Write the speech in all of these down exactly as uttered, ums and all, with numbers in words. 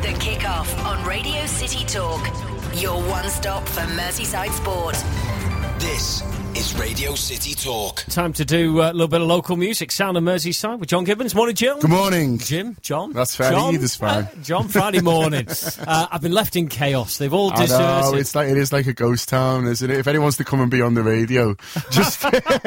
The Kick-Off on Radio City Talk. Your one-stop for Merseyside sport. This is Radio City Talk. Time to do uh, a little bit of local music. Sound of Merseyside with John Gibbons. Morning, Jill. Good morning. Jim, John. That's fair. John, Either's fine. Uh, John, Friday morning. uh, I've been left in chaos. They've all deserted. I know, it's like, it is like a ghost town, isn't it? If anyone wants to come and be on the radio, just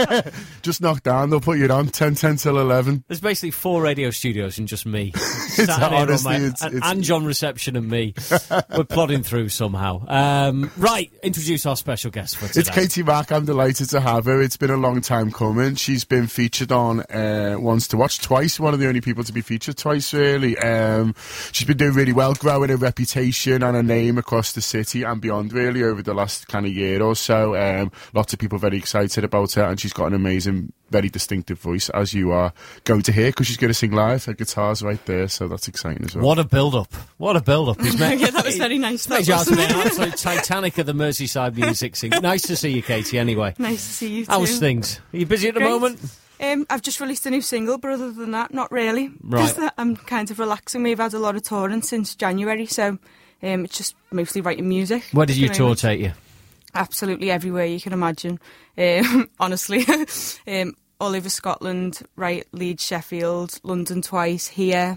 just knock down. They'll put you on ten, ten till eleven. There's basically four radio studios and just me. It's Sat here honestly, on my, it's, and, it's... and John Reception and me. We're plodding through somehow. Um, right, introduce our special guest for today. It's Katie Mack. I'm delighted to have her. It's been a long time coming. She's been featured on uh, Once to Watch twice. One of the only people to be featured twice, really. Um, she's been doing really well, growing her reputation and her name across the city and beyond, really, over the last kind of year or so. Um, lots of people very excited about her, and she's got an amazing, very distinctive voice, as you are going to hear, because she's going to sing live. Her guitar's right there, so that's exciting as well. What a build-up. What a build-up. He's met, yeah, that was very nice. Made you out to be an absolute Titanic of the Merseyside music scene. Nice to see you, Katie, anyway. Nice to see you too. How's things? Are you busy at the Great. moment? Um, I've just released a new single, but other than that, not really. Right. Just, I'm kind of relaxing. We've had a lot of touring since January, so um, it's just mostly writing music. Where did at your the tour moment. take you? Absolutely everywhere you can imagine, um, honestly. um, all over Scotland, right, Leeds, Sheffield, London twice, here,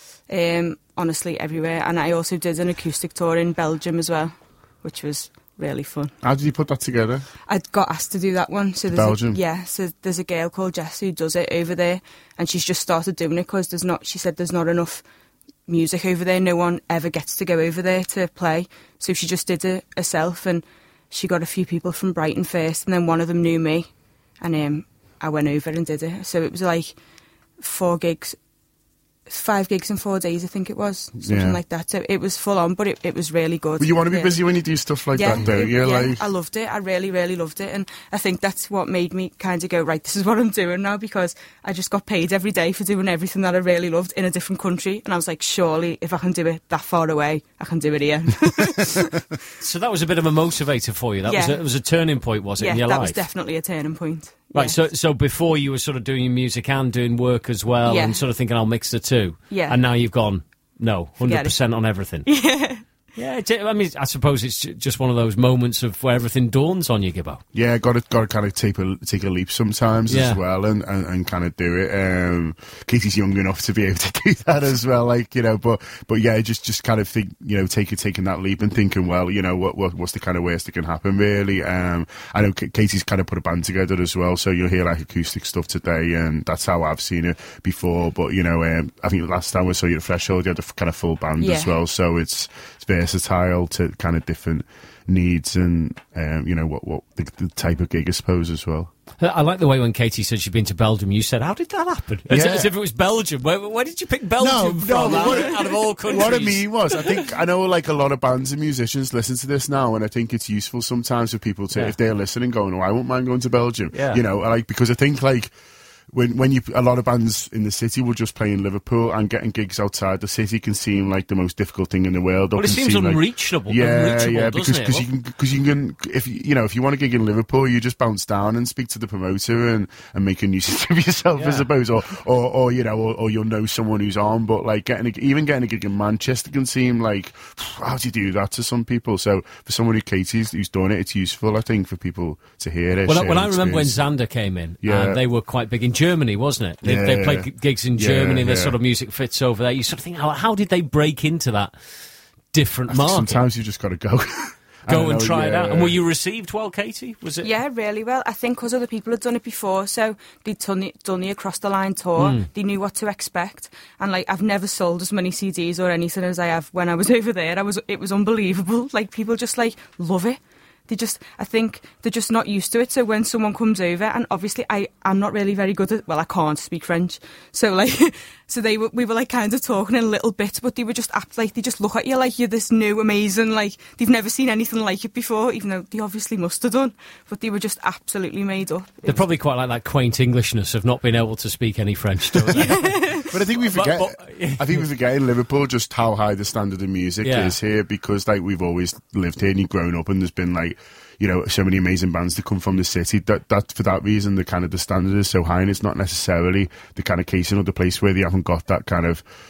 um, honestly everywhere. And I also did an acoustic tour in Belgium as well, which was really fun. How did you put that together? I got asked to do that one. So there's Belgium? A, yeah, so there's a girl called Jess who does it over there, and she's just started doing it because there's not, she said there's not enough music over there. No one ever gets to go over there to play. So she just did it herself, and she got a few people from Brighton first, and then one of them knew me, and um, I went over and did it. So it was like four gigs, five gigs in four days, I think it was, something Yeah. like that. So it was full on, but it, it was really good. Well, you want to be Yeah. busy when you do stuff like that, don't it- you? yeah, Like, I loved it. I really, really loved it. And I think that's what made me kind of go, right, this is what I'm doing now, because I just got paid every day for doing everything that I really loved in a different country. And I was like, surely, if I can do it that far away, I can do it here. So that was a bit of a motivator for you. That was Yeah. a, it was a turning point, was it, yeah, in your that life? was definitely a turning point. Right, Yeah. so so before you were sort of doing your music and doing work as well, Yeah. and sort of thinking I'll mix the two. Yeah. And now you've gone, no, one hundred percent it. on everything. Yeah. Yeah, it's, I mean, I suppose it's ju- just one of those moments of where everything dawns on you, Gibbo. yeah, got to got to kind of take a take a leap sometimes Yeah. as well, and, and, and kind of do it. Um, Katie's young enough to be able to do that as well, like you know. But but yeah, just just kind of think, you know, taking taking that leap and thinking, well, you know, what, what what's the kind of worst that can happen, really. Um, I know K- Katie's kind of put a band together as well, so you'll hear like acoustic stuff today, and that's how I've seen it before. But you know, um, I think the last time we saw you at Threshold, you had a f- kind of full band as Yeah. well, so it's it's versatile to kind of different needs and um, you know what what the, the type of gig, I suppose, as well. I like the way when Katie said she'd been to Belgium, you said, how did that happen? As, Yeah. as if it was Belgium. Where, where did you pick Belgium from but out, what, out of all countries? What I mean was, I think I know like a lot of bands and musicians listen to this now, and I think it's useful sometimes for people to, Yeah. if they're listening, going, "Oh, I won't mind going to Belgium," Yeah. you know, like because I think like. When when you a lot of bands in the city will just play in Liverpool, and getting gigs outside the city can seem like the most difficult thing in the world. or Well, it can seems seem like- unreachable. yeah, unreachable, yeah, doesn't because it? cause you can because you can if you you know if you want a gig in Liverpool, you just bounce down and speak to the promoter and, and make a nuisance of yourself, Yeah. I suppose, or, or or you know, or, or you'll know someone who's on. But like getting a, even getting a gig in Manchester can seem like, how do you do that to some people? So for someone who Katie's who's done it, it's useful, I think, for people to hear it. Well, share when I an remember when experience. Xander came in, Yeah. and they were quite big in Germany, wasn't it? They, Yeah. they played g- gigs in Yeah, Germany, their yeah. sort of music fits over there. You sort of think, how, how did they break into that different I think market? sometimes you just got to go. I Go don't and know, try it yeah. out. And were you received well, Katie? Was it? Yeah, really well. I think because other people had done it before, so they'd done it, done the across the line tour. Mm. They knew what to expect, and like I've never sold as many C Ds or anything as I have when I was over there. I was, it was unbelievable. Like people just like love it. They just, I think they're just not used to it. So when someone comes over, and obviously I, I'm not really very good at, well, I can't speak French. So like, so they were, we were like kind of talking in a little bit, but they were just apt, like, they just look at you like you're this new, amazing, like, they've never seen anything like it before, even though they obviously must have done. But they were just absolutely made up. They're probably quite like that quaint Englishness of not being able to speak any French, don't they? But I think we forget. But- but- I think we forget in Liverpool just how high the standard of music Yeah. is here, because like we've always lived here and you've grown up, and there's been like, you know, so many amazing bands that come from the city. That that for that reason, the kind of the standard is so high, and it's not necessarily the kind of case in other place where they haven't got that kind of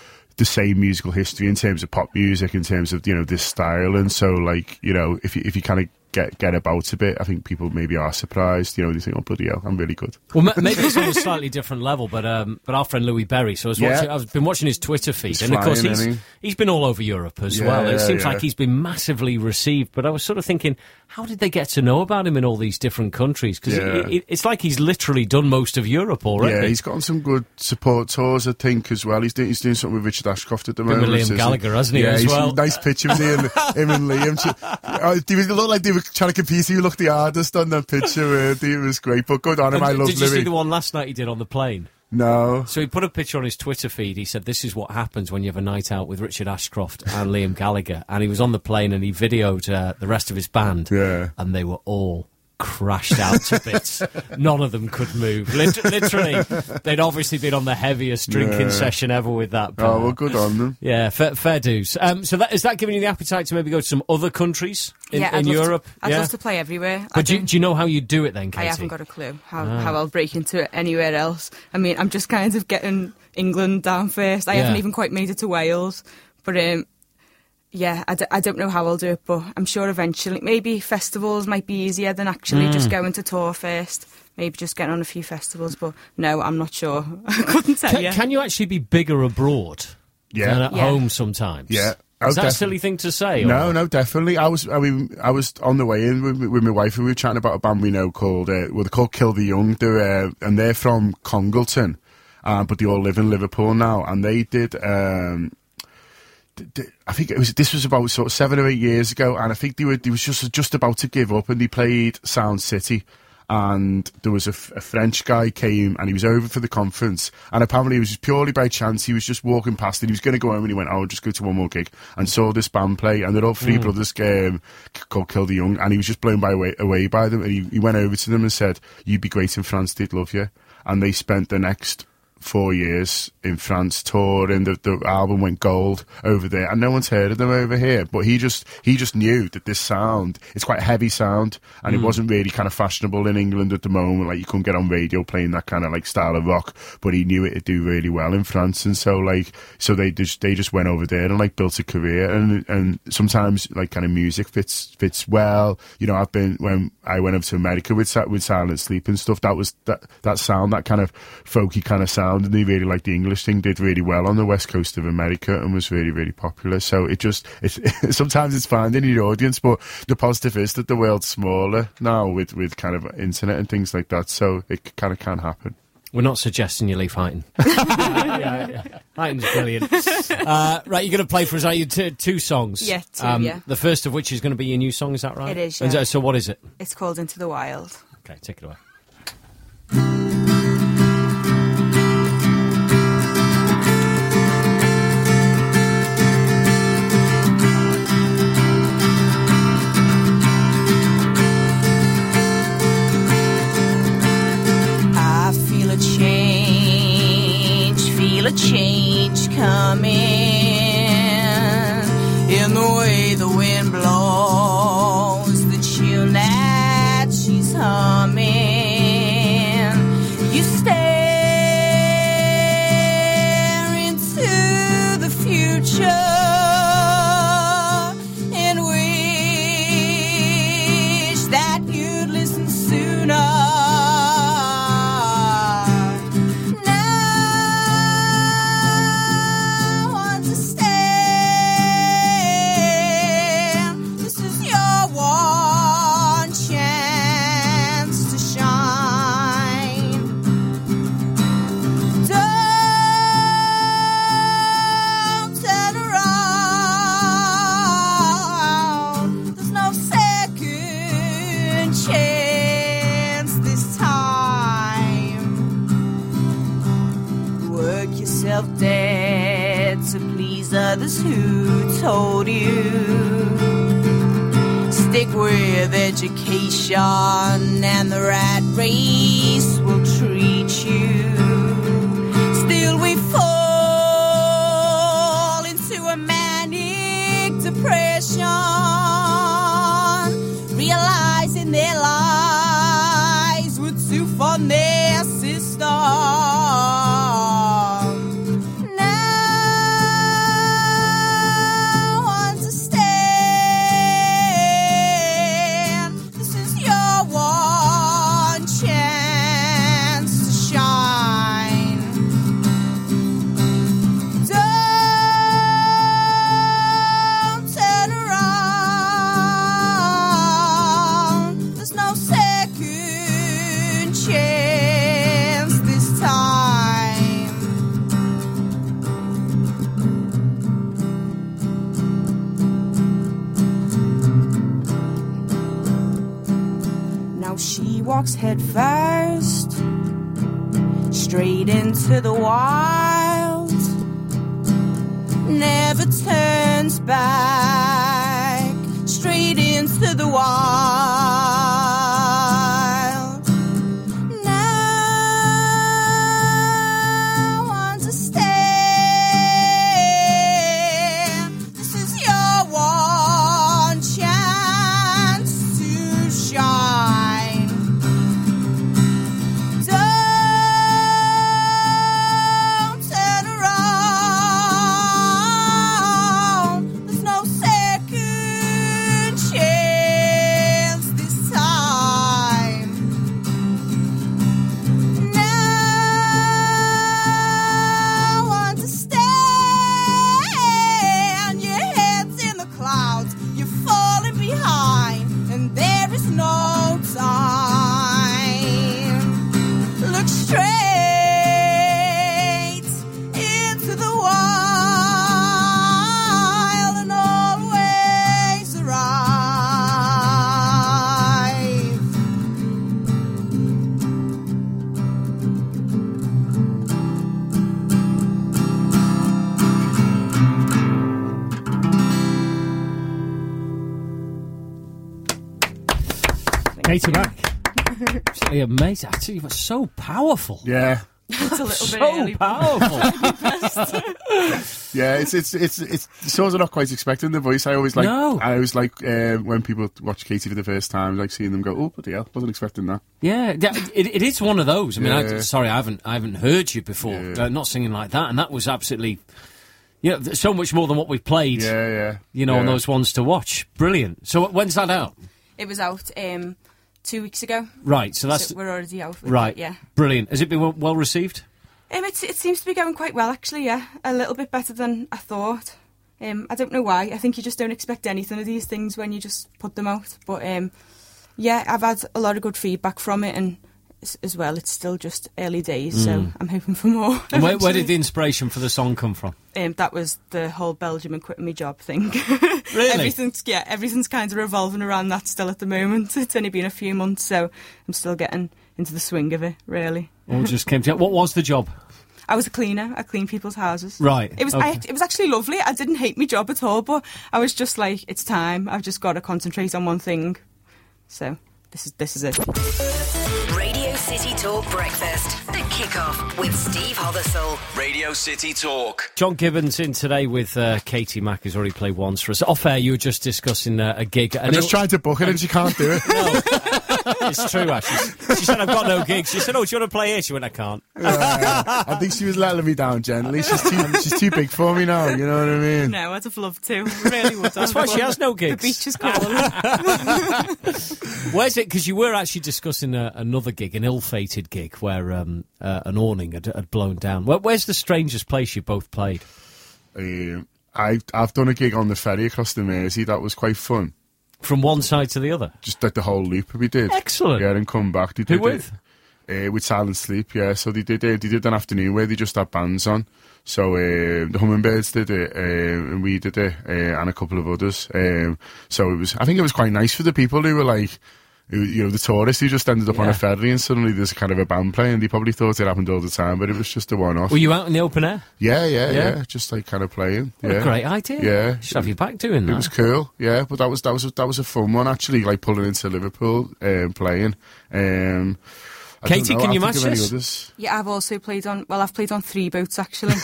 the same musical history in terms of pop music, in terms of, you know, this style. And so, like, you know, if you, if you kind of get get about a bit, I think people maybe are surprised. You know, they think, oh, bloody hell, I'm really good. Well, m- maybe it's on a slightly different level, but um, but our friend Louis Berry, so I was Yeah. watching, I've been watching his Twitter feed, He's and of course flying, he's, isn't he? he's been all over Europe as Yeah, well. It yeah, seems yeah. like he's been massively received, but I was sort of thinking, how did they get to know about him in all these different countries? Because Yeah. it, it, it's like he's literally done most of Europe already. Yeah, he's gotten some good support tours, I think, as well. He's doing, he's doing something with Richard Ashcroft at the Been with moment. Liam isn't Gallagher, hasn't he, Yeah, as he's well? a nice picture of him, and, him and Liam. Uh, they were- looked like they were trying to compete. Who looked the hardest on that picture? Uh, it was great, but good on him. And I d- love did you Louis. see the one last night he did on the plane? No. So he put a picture on his Twitter feed. He said, this is what happens when you have a night out with Richard Ashcroft and Liam Gallagher. And he was on the plane and he videoed uh, the rest of his band. Yeah. And they were all crashed out to bits. None of them could move. Lit- literally, they'd obviously been on the heaviest drinking Yeah. session ever with that band. Oh, well, good on them. Yeah, fair, fair dues. Um, so that, is that giving you the appetite to maybe go to some other countries in, yeah, in I'd love Europe? To, I'd yeah? love to play everywhere. I But do, you- don't- do you know how you do it then, I Katie? haven't got a clue how, how I'll break into it anywhere else. I mean, I'm just kind of getting England down first. I Yeah. haven't even quite made it to Wales. But, um, yeah, I, d- I don't know how I'll do it, but I'm sure eventually. Maybe festivals might be easier than actually Mm. just going to tour first. Maybe just getting on a few festivals, but no, I'm not sure. I couldn't tell Can, you. can you actually be bigger abroad Yeah. than at Yeah. home sometimes? Yeah. Is Oh, that a def- silly thing to say? No, or- no, definitely. I was, I mean, I was on the way in with, with my wife, and we were chatting about a band we know called, uh, well, they're called Kill the Young, they're, uh, and they're from Congleton, uh, but they all live in Liverpool now, and they did, um, d- d- I think it was, this was about sort of seven or eight years ago, and I think they were, they was just, just about to give up, and they played Sound City. And there was a, f- a French guy came and he was over for the conference, and apparently it was just purely by chance. He was just walking past and he was going to go home, and he went, "Oh, I'll just go to one more gig," and saw this band play, and they're all three Mm. brothers um, c- called Kill the Young, and he was just blown by away, away by them, and he, he went over to them and said, "You'd be great in France, they'd love you," and they spent the next four years in France touring. The, the album went gold over there, and no one's heard of them over here. But he just he just knew that this sound, it's quite a heavy sound, and Mm. it wasn't really kind of fashionable in England at the moment. Like, you couldn't get on radio playing that kind of like style of rock, but he knew it'd do really well in France, and so like so they just they just went over there and like built a career. And and sometimes like kind of music fits fits well. You know, I've been when I went over to America with Si- with Silent Sleep and stuff. That was that that sound, that kind of folky kind of sound. And they really liked the English thing, did really well on the west coast of America, and was really, really popular. So it just, it, sometimes it's finding your audience, but the positive is that the world's smaller now with, with kind of internet and things like that, so it kind of can happen. We're not suggesting you leave Heighton. yeah, yeah. Heighton's brilliant. Uh, right, you're going to play for us, are you? Two, two songs. Yeah, two, yeah. The first of which is going to be your new song, is that right? It is, And yeah. so- So what is it? It's called Into the Wild. Okay, take it away. I feel a change, feel a change coming in the way the wind blows, the tune that she's humming. You stare into the future and wish that you'd listen sooner. Now understand, this is your one chance to shine. Don't turn around, there's no second chance this time. Work yourself dead to please others who told you. Stick with education and the rat race will treat you. Still we fall into a manic depression, realizing their lives were too fun their system. Now she walks head first, straight into the wild, never turns back, straight into the wild. Now understand, this is your one chance to shine. Don't turn around, there's no second chance this time. Now understand, your head's in the clouds, you're falling behind, and there is no time. Look straight into the wild and always arrive. Katie Mack. Absolutely amazing. Actually, you were so powerful. Yeah. It's a little bit So early. powerful. Yeah, it's it's it's it's sort of not quite expecting the voice. I always like No. I always like uh, when people watch Katie for the first time, like seeing them go, "Oh, bloody hell, wasn't expecting that." Yeah, yeah, it, it is one of those. I mean, I, Yeah. sorry, I haven't, I haven't heard you before. Yeah. Uh, not singing like that, and that was absolutely, you know, th- so much more than what we've played. Yeah, yeah. You know, yeah. on those ones to watch. Brilliant. So when's that out? It was out um, two weeks ago. Right. So that's So we're already out with right. it, yeah. Brilliant. Has it been well, well received? Um, it, it seems to be going quite well, actually, yeah. A little bit better than I thought. Um, I don't know why. I think you just don't expect anything of these things when you just put them out. But, um, yeah, I've had a lot of good feedback from it, and as, as well, it's still just early days, so I'm hoping for more. And where, where eventually. did the inspiration for the song come from? Um, that was the whole Belgium and quitting my job thing. Really? everything's yeah, everything's kind of revolving around that still at the moment. It's only been a few months, so I'm still getting into the swing of it, really. All just came to. What was the job? I was a cleaner. I cleaned people's houses. Right, It was okay. I, it was actually lovely. I didn't hate my job at all, but I was just like, it's time. I've just got to concentrate on one thing. So this is this is it. Radio City Talk Breakfast. The Kickoff with Steve Hothersall. Radio City Talk. John Gibbons in today with uh, Katie Mack, who's already played once for us. Off air, you were just discussing uh, a gig. I just tried to book it and she can't do it. It's true, actually. She said, I've got no gigs. She said, oh, do you want to play here? She went, I can't. Yeah, I think she was letting me down gently. She's too she's too big for me now. You know what I mean? No, I'd have loved to. Really would. That's why she has no The gigs. beach is calling. Where's it? Because you were actually discussing uh, another gig, an ill-fated gig, where um, uh, an awning had, had blown down. Where, where's the strangest place you both played? Um, I I've done a gig on the ferry across the Mersey. That was quite fun. From one side to the other? Just like the whole loop we did. Excellent. Yeah, and come back. They Who did with? It, uh, with Silent Sleep, yeah. So they did uh, they did an afternoon where they just had bands on. So uh, the Hummingbirds did it, uh, and we did it, uh, and a couple of others. Um, so it was, I think it was quite nice for the people who were like, who, you know, the tourists who just ended up on Yeah. a ferry and suddenly there's kind of a band playing. They probably thought it happened all the time, but it was just a one-off. Were you out in the open air? Yeah, yeah, Yeah? yeah, just like kind of playing. What yeah. a great idea. Yeah. Should have you back doing that. It was cool, yeah, but that was that was that was a fun one actually, like pulling into Liverpool, um, playing. Um, I don't Katie, know, can I'll you think match of any this? others. Yeah, I've also played on, well, I've played on three boats, actually.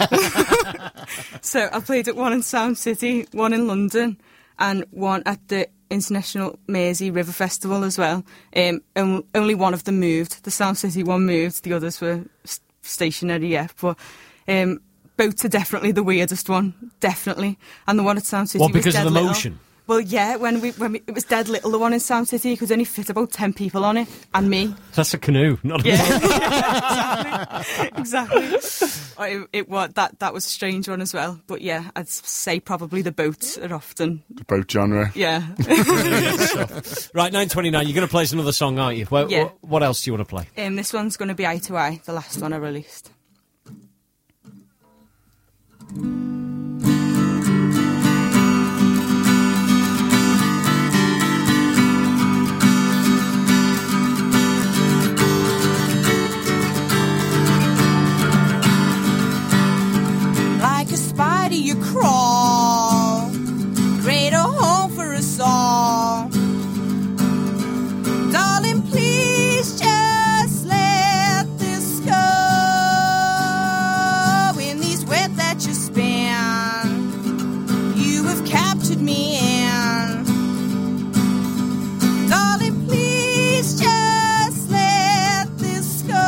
So I played at one in Sound City, one in London, and one at the International Mersey River Festival as well. Um, and only one of them moved. The Sound City one moved, the others were s- stationary, yeah. But um, boats are definitely the weirdest one, definitely. And the one at Sound City Well, was because of dead the little. motion? Well, yeah, when we when we, it was dead little, the one in Sound City, you could only fit about ten people on it, and me. That's a canoe, not a boat. Yeah, exactly. exactly. It, it was that that was a strange one as well, but yeah, I'd say probably the boats are often, The boat genre. yeah. Right, nine twenty-nine, you're going to play us another song, aren't you? Well, Yeah. wh- What else do you want to play? Um, this one's going to be Eye to Eye, the last one I released. ushered me in. Darling, please just let this go.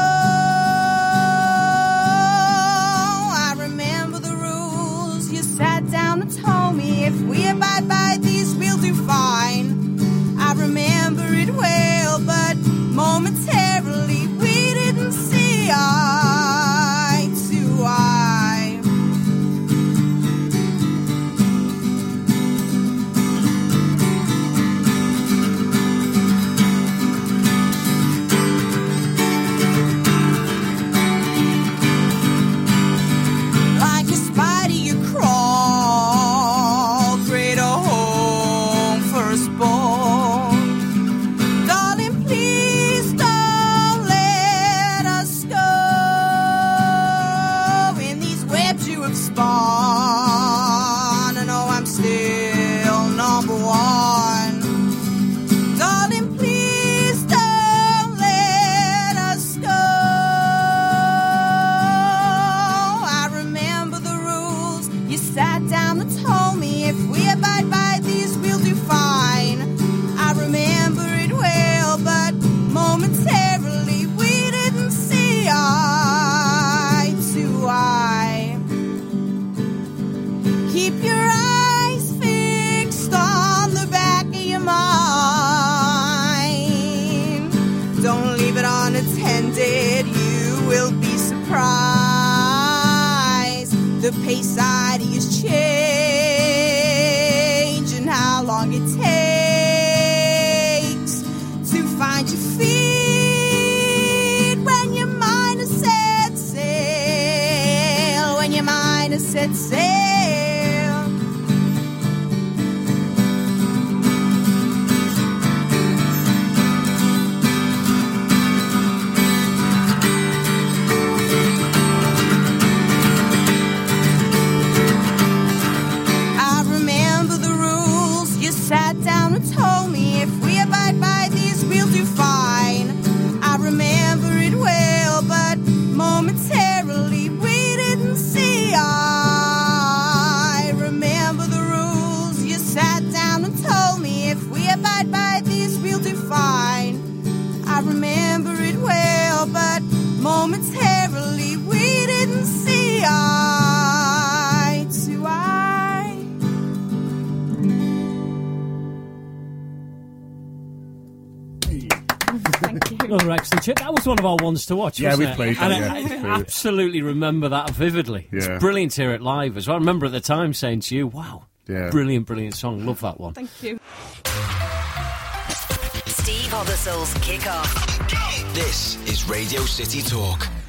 I remember the rules. You sat down and told me if we abide by these, we'll do fine. I remember it well, but momentarily we didn't see eye to eye. Like a spider you crawl, create a home for us both. Darling, please don't let us go. In these webs you have spun, I know I'm still number one. Darling, please don't let us go. I remember the rules. You sat down and told me if we abide by these, we'll do fine. I remember it well, but momentarily we didn't see eye to eye. Keep your eyes fixed on the back of your mind. Don't leave it unattended, you will be surprised. The pace ideas change and how long it takes to find your feet when your mind has set sail. When your mind has set sail. I remember the rules. You sat down and told me if we abide by these, we'll do fine. I remember it well, but momentarily we didn't see eye. Remember the rules. You sat down and told me if we abide by these, we'll do fine. I remember it well, but momentarily we didn't see eye to eye. Thank you. Another excellent chip. That was one of our ones to watch, Yeah, wasn't we it? played And that, I, yeah, we played I it. absolutely remember that vividly. Yeah. It's brilliant to hear it live as well. I remember at the time saying to you, wow, Yeah. brilliant, brilliant song. Love that one. Thank you. Steve Hobbersoul's Kick Off. This is Radio City Talk.